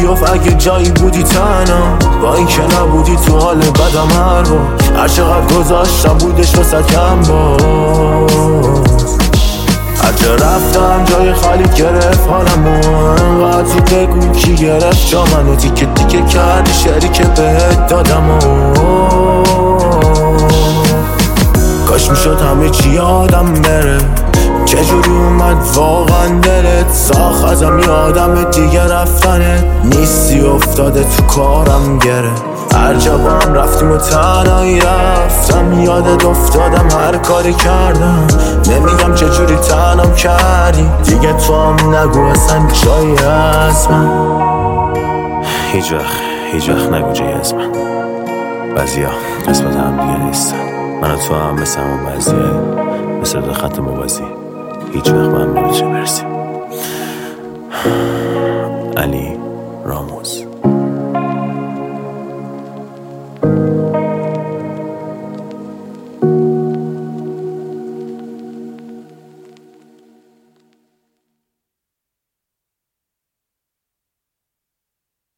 بیاف اگه جایی بودی تنها، با این که نبودی تو حال بدم هر بار، هر چقدر گذاشتم بودش واسه کم باز. هر جا رفتم جای خالی گرفت حالمو، انقدر زود بگو کی گرفت جا منو، تیکه تیکه کردی شعری که بهت دادم کاش میشد همه چی یادم بره، چجوری اومد واقعا دلت ساخت ازم یادم دیگه رفتنت نیستی، افتاده تو کارم گره. هر جا با هم رفتیم و تنهایی رفتم، یادت افتادم هر کاری کردم، نمیگم چجوری تنم کردی دیگه، تو هم نگو اصلا جایی از من، هیچ وقت نگو جایی از من. بعضیا قسمت هم دیگه نیستن، من و تو هم مثل همون بعضیه، مثل دو خط موازی، هیچ وقت با هم نمیشه برسیم. علی راموز.